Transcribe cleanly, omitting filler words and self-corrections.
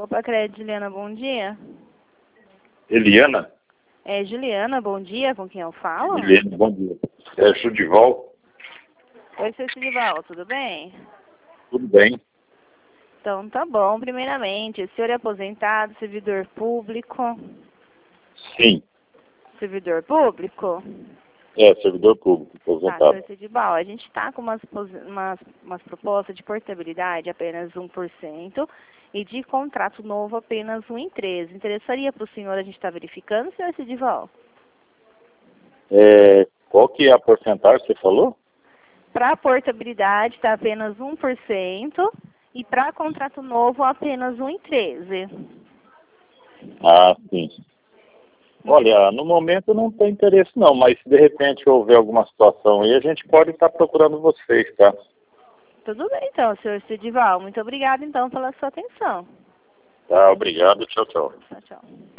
Opa, Crédito, Juliana, bom dia. Eliana? É, Juliana, bom dia, com quem eu falo? Eliana, bom dia. É Judival? Oi, seu Judival, tudo bem? Tudo bem? Então, tá bom. Primeiramente, o senhor é aposentado, servidor público? Sim. Servidor público? É, servidor público, Tá, aposentado. seu Judival, a gente está com umas propostas de portabilidade apenas 1% e de contrato novo apenas 1 em 13. Interessaria para o senhor a gente estar verificando, senhor Judival? Qual que é a porcentagem que você falou? Para portabilidade está apenas 1% e para contrato novo apenas 1 em 13. Ah, sim. Olha, no momento não tem interesse não, mas se de repente houver alguma situação aí, a gente pode estar procurando vocês, tá? Tudo bem então, senhor Judival. Muito obrigada então pela sua atenção. Tá, obrigado, tchau, tchau. Tchau, tchau.